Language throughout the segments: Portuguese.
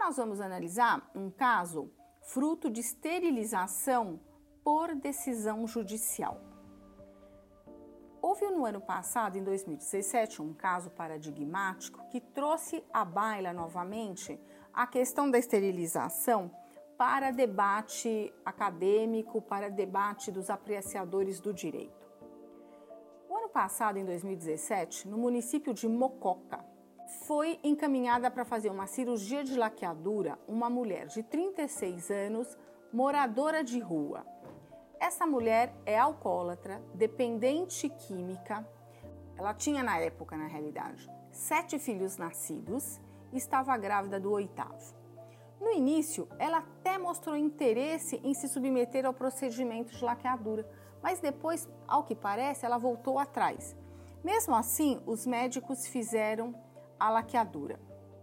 nós vamos analisar um caso fruto de esterilização por decisão judicial. Houve no ano passado, em 2017, um caso paradigmático que trouxe à baila novamente a questão da esterilização para debate acadêmico, para debate dos apreciadores do direito. O ano passado, em 2017, no município de Mococa, foi encaminhada para fazer uma cirurgia de laqueadura uma mulher de 36 anos, moradora de rua. Essa mulher é alcoólatra, dependente química. Ela tinha na época, na realidade, 7 filhos nascidos e estava grávida do 8º. No início, ela até mostrou interesse em se submeter ao procedimento de laqueadura, mas depois, ao que parece, ela voltou atrás. Mesmo assim, os médicos fizeram a laqueadura.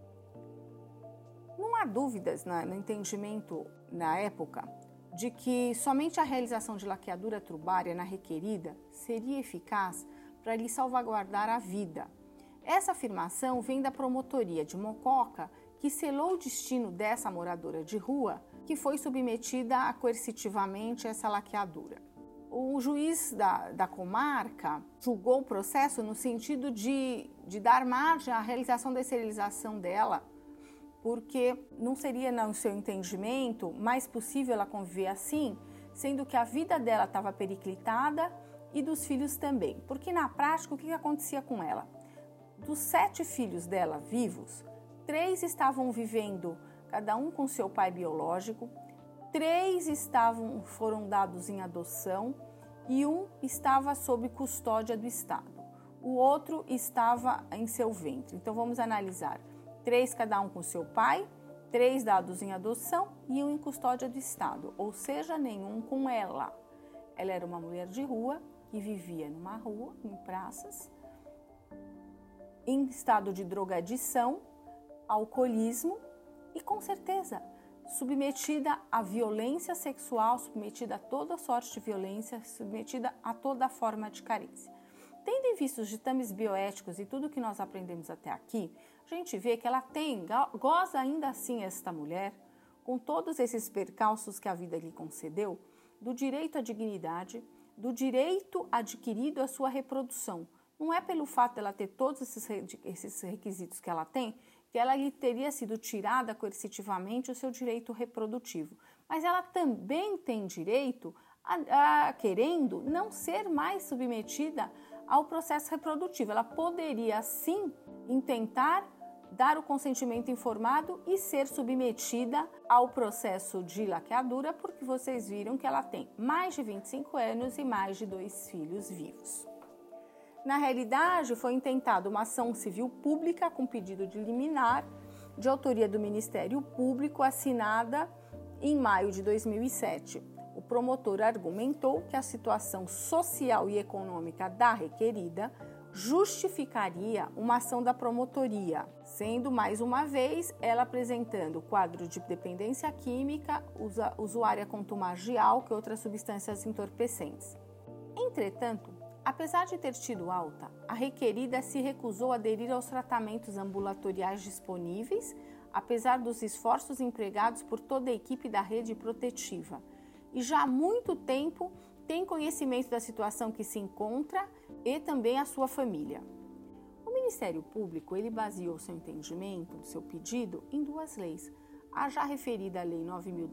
Não há dúvidas no entendimento na época de que somente a realização de laqueadura tubária na requerida seria eficaz para lhe salvaguardar a vida. Essa afirmação vem da promotoria de Mococa, que selou o destino dessa moradora de rua, que foi submetida coercitivamente a essa laqueadura. O juiz da comarca julgou o processo no sentido de dar margem à realização da esterilização dela, porque não seria, no seu entendimento, mais possível ela conviver assim, sendo que a vida dela estava periclitada e dos filhos também. Porque na prática, o que acontecia com ela? Dos 7 filhos dela vivos, 3 estavam vivendo, cada um com seu pai biológico, 3 foram dados em adoção e 1 estava sob custódia do Estado. O outro estava em seu ventre. Então vamos analisar. 3 cada um com seu pai, 3 dados em adoção e 1 em custódia do Estado, ou seja, nenhum com ela. Ela era uma mulher de rua que vivia numa rua, em praças, em estado de drogadição, alcoolismo e, com certeza, submetida à violência sexual, submetida a toda sorte de violência, submetida a toda forma de carência. Tendo em vista os ditames bioéticos e tudo que nós aprendemos até aqui, a gente vê que ela goza ainda assim esta mulher, com todos esses percalços que a vida lhe concedeu, do direito à dignidade, do direito adquirido à sua reprodução. Não é pelo fato dela ter todos esses requisitos que ela tem, que ela lhe teria sido tirada coercitivamente o seu direito reprodutivo. Mas ela também tem direito, querendo, não ser mais submetida ao processo reprodutivo. Ela poderia, sim, intentar dar o consentimento informado e ser submetida ao processo de laqueadura, porque vocês viram que ela tem mais de 25 anos e mais de 2 filhos vivos. Na realidade, foi intentada uma ação civil pública com pedido de liminar, de autoria do Ministério Público, assinada em maio de 2007. O promotor argumentou que a situação social e econômica da requerida justificaria uma ação da promotoria, sendo, mais uma vez, ela apresentando quadro de dependência química, usuária contumagial, que outras substâncias entorpecentes. Entretanto, apesar de ter tido alta, a requerida se recusou a aderir aos tratamentos ambulatoriais disponíveis, apesar dos esforços empregados por toda a equipe da rede protetiva. E já há muito tempo tem conhecimento da situação que se encontra e também a sua família. O Ministério Público ele baseou seu entendimento, seu pedido, em 2 leis. A já referida Lei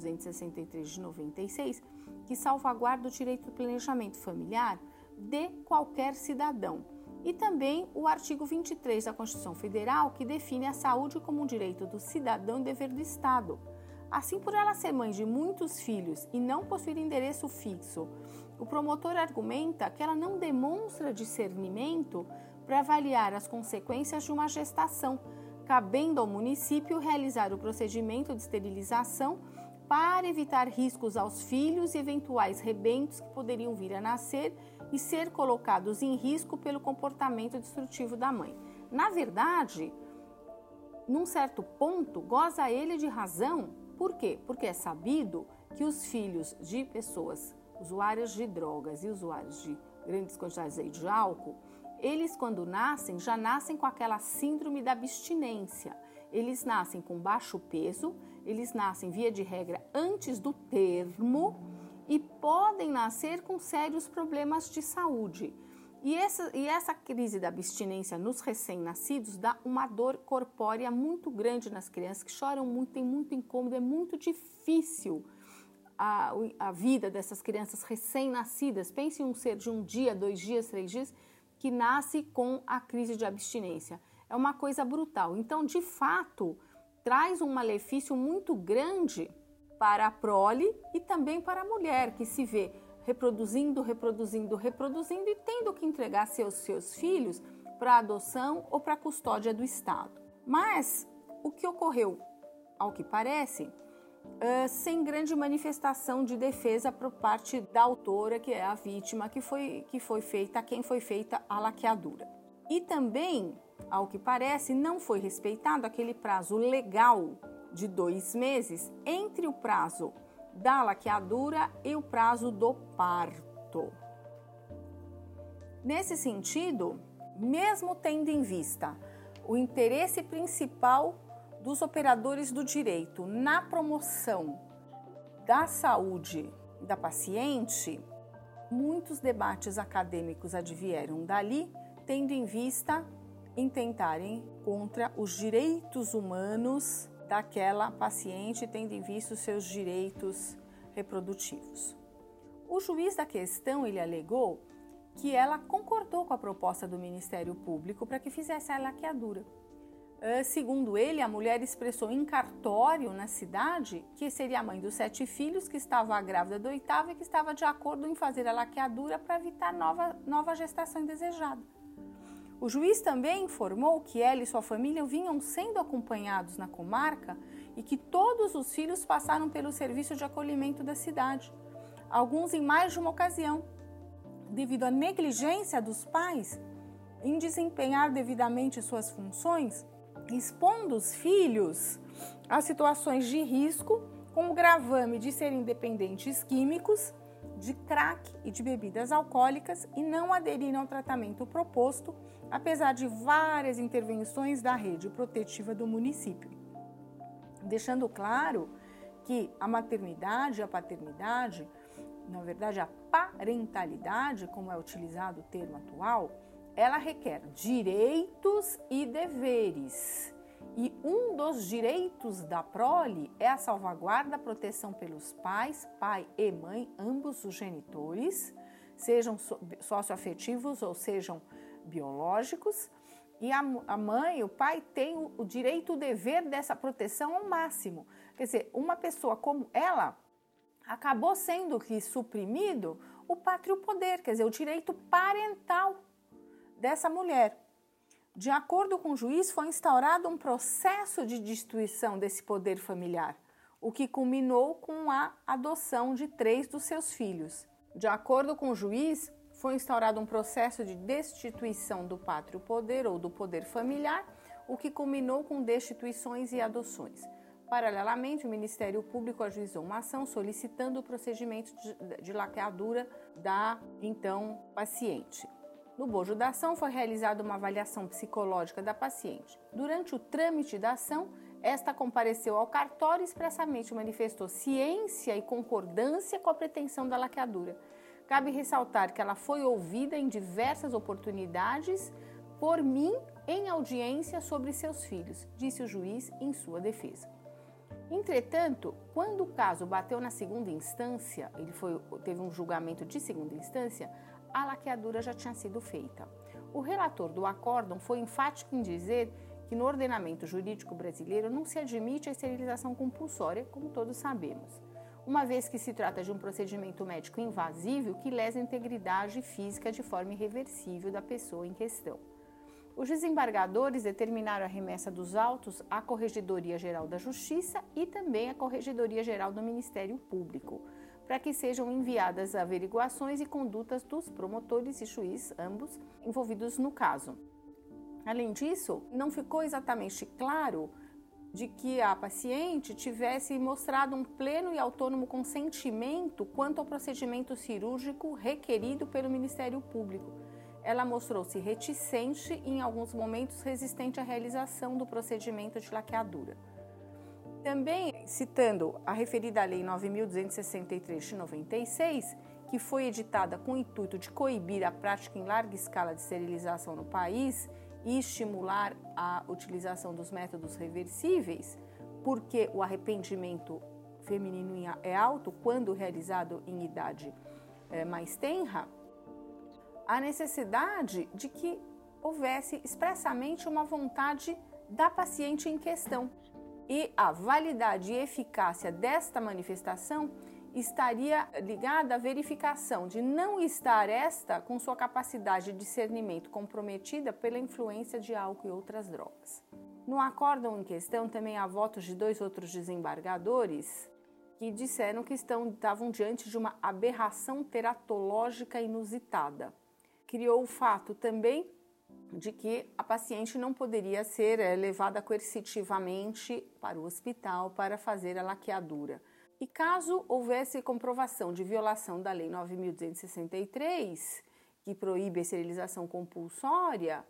9.263 de 96, que salvaguarda o direito do planejamento familiar de qualquer cidadão, e também o artigo 23 da Constituição Federal, que define a saúde como um direito do cidadão e dever do Estado. Assim, por ela ser mãe de muitos filhos e não possuir endereço fixo, o promotor argumenta que ela não demonstra discernimento para avaliar as consequências de uma gestação, cabendo ao município realizar o procedimento de esterilização para evitar riscos aos filhos e eventuais rebentos que poderiam vir a nascer e ser colocados em risco pelo comportamento destrutivo da mãe. Na verdade, num certo ponto, goza ele de razão. Por quê? Porque é sabido que os filhos de pessoas usuárias de drogas e usuários de grandes quantidades de álcool, eles quando nascem, já nascem com aquela síndrome da abstinência. eles nascem com baixo peso, eles nascem, via de regra, antes do termo e podem nascer com sérios problemas de saúde. E essa crise da abstinência nos recém-nascidos dá uma dor corpórea muito grande nas crianças, que choram muito, tem muito incômodo, é muito difícil a vida dessas crianças recém-nascidas. Pense em um ser de 1 dia, 2 dias, 3 dias, que nasce com a crise de abstinência. É uma coisa brutal. Então, de fato, traz um malefício muito grande para a prole e também para a mulher, que se vê reproduzindo e tendo que entregar seus filhos para adoção ou para custódia do Estado. Mas o que ocorreu, ao que parece, sem grande manifestação de defesa por parte da autora, que é a vítima, a quem foi feita a laqueadura. E também, ao que parece, não foi respeitado aquele prazo legal de 2 meses entre o prazo da laqueadura e o prazo do parto. Nesse sentido, mesmo tendo em vista o interesse principal dos operadores do direito na promoção da saúde da paciente, muitos debates acadêmicos advieram dali, tendo em vista em tentarem contra os direitos humanos daquela paciente, tendo em vista os seus direitos reprodutivos. O juiz da questão, ele alegou que ela concordou com a proposta do Ministério Público para que fizesse a laqueadura. Segundo ele, a mulher expressou em cartório na cidade que seria a mãe dos 7 filhos, que estava grávida do 8º e que estava de acordo em fazer a laqueadura para evitar nova gestação indesejada. O juiz também informou que ela e sua família vinham sendo acompanhados na comarca e que todos os filhos passaram pelo serviço de acolhimento da cidade, alguns em mais de uma ocasião, devido à negligência dos pais em desempenhar devidamente suas funções, expondo os filhos a situações de risco, como o gravame de serem dependentes químicos, de crack e de bebidas alcoólicas, e não aderiram ao tratamento proposto, apesar de várias intervenções da rede protetiva do município. Deixando claro que a maternidade e a paternidade, na verdade a parentalidade, como é utilizado o termo atual, ela requer direitos e deveres. E um dos direitos da prole é a salvaguarda, a proteção pelos pais, pai e mãe, ambos os genitores, sejam socioafetivos ou sejam biológicos. E a mãe, o pai, tem o direito, o dever dessa proteção ao máximo. Quer dizer, uma pessoa como ela acabou sendo que suprimido o pátrio poder, quer dizer, o direito parental dessa mulher. De acordo com o juiz, foi instaurado um processo de destituição desse poder familiar, o que culminou com a adoção de 3 dos seus filhos. De acordo com o juiz, foi instaurado um processo de destituição do pátrio poder ou do poder familiar, o que culminou com destituições e adoções. Paralelamente, o Ministério Público ajuizou uma ação solicitando o procedimento de laqueadura da, então, paciente. No bojo da ação foi realizada uma avaliação psicológica da paciente. Durante o trâmite da ação, esta compareceu ao cartório e expressamente manifestou ciência e concordância com a pretensão da laqueadura. Cabe ressaltar que ela foi ouvida em diversas oportunidades por mim em audiência sobre seus filhos, disse o juiz em sua defesa. Entretanto, quando o caso bateu na segunda instância, teve um julgamento de segunda instância, a laqueadura já tinha sido feita. O relator do acórdão foi enfático em dizer que no ordenamento jurídico brasileiro não se admite a esterilização compulsória, como todos sabemos, uma vez que se trata de um procedimento médico invasivo que lesa a integridade física de forma irreversível da pessoa em questão. Os desembargadores determinaram a remessa dos autos à Corregedoria Geral da Justiça e também à Corregedoria Geral do Ministério Público, para que sejam enviadas averiguações e condutas dos promotores e juiz, ambos envolvidos no caso. Além disso, não ficou exatamente claro de que a paciente tivesse mostrado um pleno e autônomo consentimento quanto ao procedimento cirúrgico requerido pelo Ministério Público, ela mostrou-se reticente e, em alguns momentos, resistente à realização do procedimento de laqueadura. Também, citando a referida Lei 9.263 de 96, que foi editada com o intuito de coibir a prática em larga escala de esterilização no país e estimular a utilização dos métodos reversíveis, porque o arrependimento feminino é alto quando realizado em idade mais tenra, a necessidade de que houvesse expressamente uma vontade da paciente em questão. E a validade e eficácia desta manifestação estaria ligada à verificação de não estar esta com sua capacidade de discernimento comprometida pela influência de álcool e outras drogas. No acórdão em questão também há votos de 2 outros desembargadores que disseram que estavam diante de uma aberração teratológica inusitada. Criou o fato também de que a paciente não poderia ser levada coercitivamente para o hospital para fazer a laqueadura. E caso houvesse comprovação de violação da Lei 9.263, que proíbe a esterilização compulsória,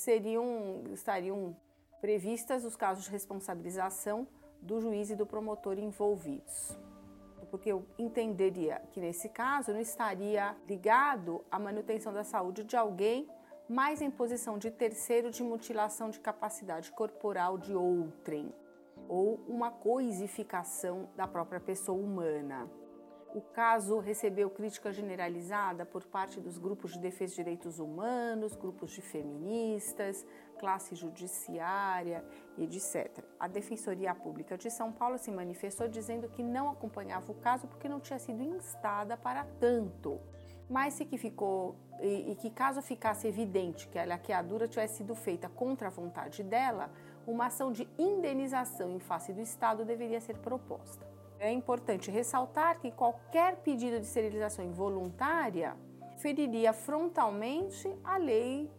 estariam previstas os casos de responsabilização do juiz e do promotor envolvidos. Porque eu entenderia que nesse caso não estaria ligado à manutenção da saúde de alguém, mas em posição de terceiro de mutilação de capacidade corporal de outrem, ou uma coisificação da própria pessoa humana. O caso recebeu crítica generalizada por parte dos grupos de defesa de direitos humanos, grupos de feministas, classe judiciária e etc. A Defensoria Pública de São Paulo se manifestou dizendo que não acompanhava o caso porque não tinha sido instada para tanto, mas que caso ficasse evidente que a laqueadura tivesse sido feita contra a vontade dela, uma ação de indenização em face do Estado deveria ser proposta. É importante ressaltar que qualquer pedido de esterilização involuntária feriria frontalmente a Lei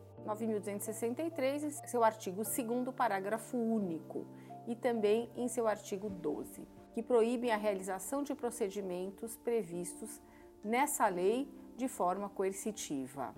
9.263, seu artigo 2º, parágrafo único, e também em seu artigo 12, que proíbem a realização de procedimentos previstos nessa lei de forma coercitiva.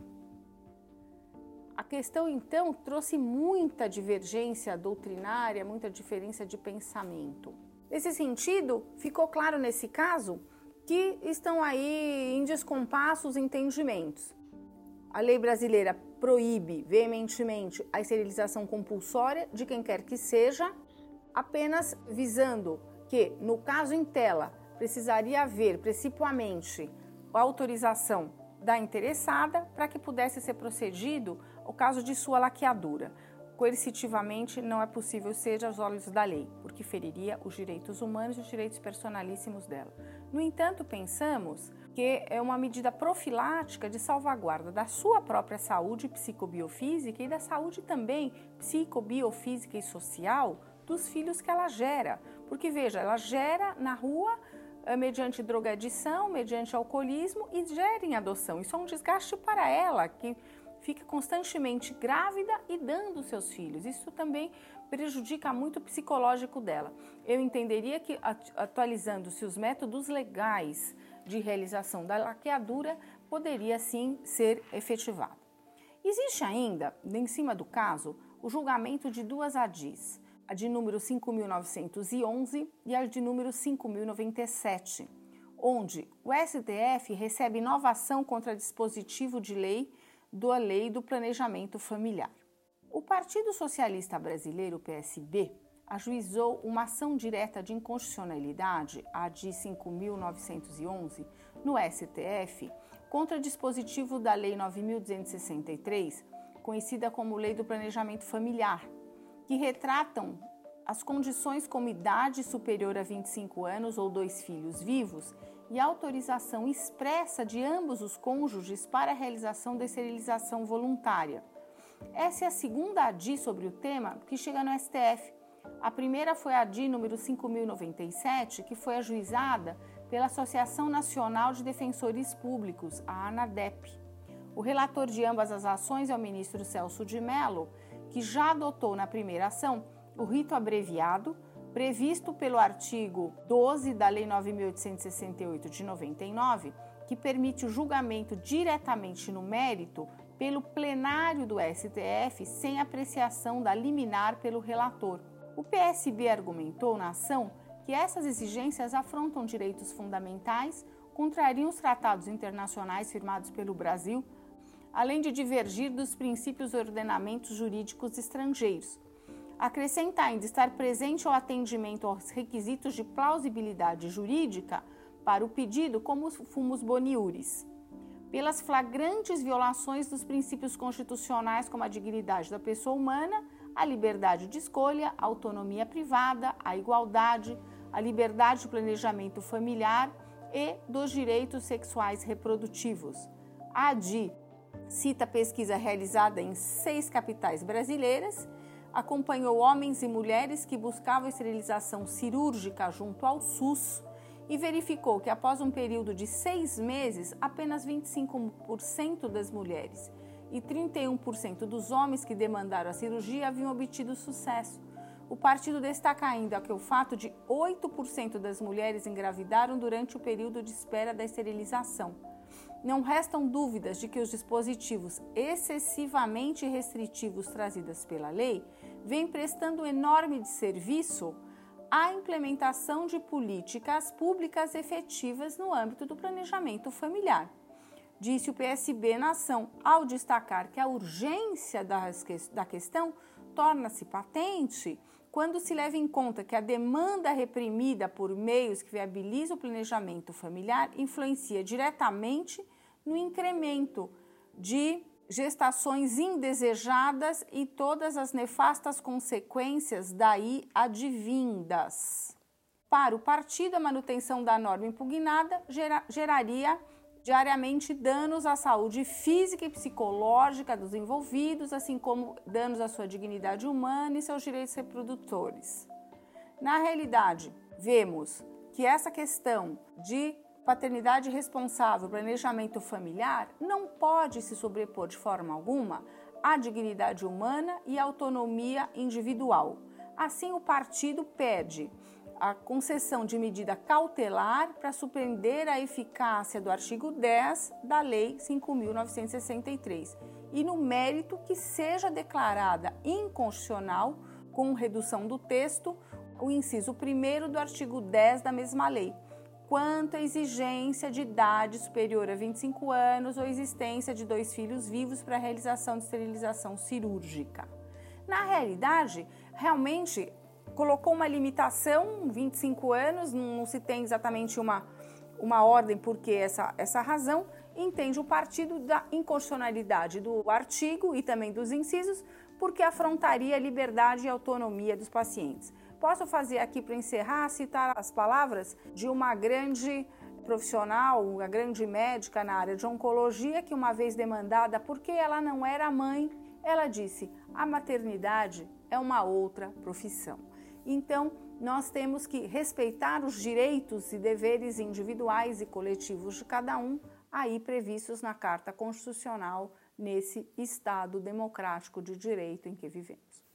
A questão, então, trouxe muita divergência doutrinária, muita diferença de pensamento. Nesse sentido, ficou claro nesse caso que estão aí em descompasso os entendimentos. A lei brasileira proíbe veementemente a esterilização compulsória de quem quer que seja, apenas visando que, no caso em tela, precisaria haver precipuamente a autorização da interessada para que pudesse ser procedido ao caso de sua laqueadura. Coercitivamente não é possível ser aos olhos da lei, porque feriria os direitos humanos e os direitos personalíssimos dela. No entanto, pensamos que é uma medida profilática de salvaguarda da sua própria saúde psicobiofísica e da saúde também psicobiofísica e social dos filhos que ela gera. Porque, veja, ela gera na rua mediante drogadição, mediante alcoolismo e gera em adoção. Isso é um desgaste para ela, que fica constantemente grávida e dando seus filhos. Isso também prejudica muito o psicológico dela. Eu entenderia que, atualizando-se os métodos legais de realização da laqueadura, poderia sim ser efetivado. Existe ainda, em cima do caso, o julgamento de 2 ADIs, a de número 5.911 e a de número 5.097, onde o STF recebe nova ação contra dispositivo de lei da Lei do Planejamento Familiar. O Partido Socialista Brasileiro, PSB, ajuizou uma ação direta de inconstitucionalidade, a de 5.911, no STF, contra dispositivo da Lei 9.263, conhecida como Lei do Planejamento Familiar, que retratam as condições como idade superior a 25 anos ou 2 filhos vivos e autorização expressa de ambos os cônjuges para a realização da esterilização voluntária. Essa é a segunda ADI sobre o tema que chega no STF. A primeira foi a ADI número 5.097, que foi ajuizada pela Associação Nacional de Defensores Públicos, a ANADEP. O relator de ambas as ações é o ministro Celso de Mello, que já adotou na primeira ação o rito abreviado, previsto pelo artigo 12 da Lei 9.868 de 99, que permite o julgamento diretamente no mérito pelo plenário do STF sem apreciação da liminar pelo relator. O PSB argumentou na ação que essas exigências afrontam direitos fundamentais, contrariam os tratados internacionais firmados pelo Brasil, além de divergir dos princípios e ordenamentos jurídicos estrangeiros. Acrescenta ainda estar presente ao atendimento aos requisitos de plausibilidade jurídica para o pedido como fumus boniuris, pelas flagrantes violações dos princípios constitucionais como a dignidade da pessoa humana, a liberdade de escolha, a autonomia privada, a igualdade, a liberdade de planejamento familiar e dos direitos sexuais reprodutivos. A ADI cita pesquisa realizada em 6 capitais brasileiras, acompanhou homens e mulheres que buscavam esterilização cirúrgica junto ao SUS e verificou que após um período de 6 meses, apenas 25% das mulheres e 31% dos homens que demandaram a cirurgia haviam obtido sucesso. O partido destaca ainda que o fato de 8% das mulheres engravidaram durante o período de espera da esterilização. Não restam dúvidas de que os dispositivos excessivamente restritivos trazidos pela lei vêm prestando enorme serviço à implementação de políticas públicas efetivas no âmbito do planejamento familiar. Disse o PSB na ação, ao destacar que a urgência da questão torna-se patente quando se leva em conta que a demanda reprimida por meios que viabilizam o planejamento familiar influencia diretamente no incremento de gestações indesejadas e todas as nefastas consequências daí advindas. Para o partido, a manutenção da norma impugnada geraria diariamente danos à saúde física e psicológica dos envolvidos, assim como danos à sua dignidade humana e seus direitos reprodutores. Na realidade, vemos que essa questão de paternidade responsável, planejamento familiar, não pode se sobrepor de forma alguma à dignidade humana e à autonomia individual. Assim, o partido pede a concessão de medida cautelar para suspender a eficácia do artigo 10 da Lei 5.963 e, no mérito, que seja declarada inconstitucional, com redução do texto, o inciso 1º do artigo 10 da mesma lei, quanto à exigência de idade superior a 25 anos ou existência de 2 filhos vivos para a realização de esterilização cirúrgica. Na realidade, realmente colocou uma limitação, 25 anos, não se tem exatamente uma ordem porque essa razão, entende o partido da inconstitucionalidade do artigo e também dos incisos, porque afrontaria a liberdade e a autonomia dos pacientes. Posso fazer aqui para encerrar, citar as palavras de uma grande profissional, uma grande médica na área de oncologia, que uma vez demandada porque ela não era mãe, ela disse: a maternidade é uma outra profissão. Então, nós temos que respeitar os direitos e deveres individuais e coletivos de cada um, aí previstos na Carta Constitucional, nesse Estado democrático de direito em que vivemos.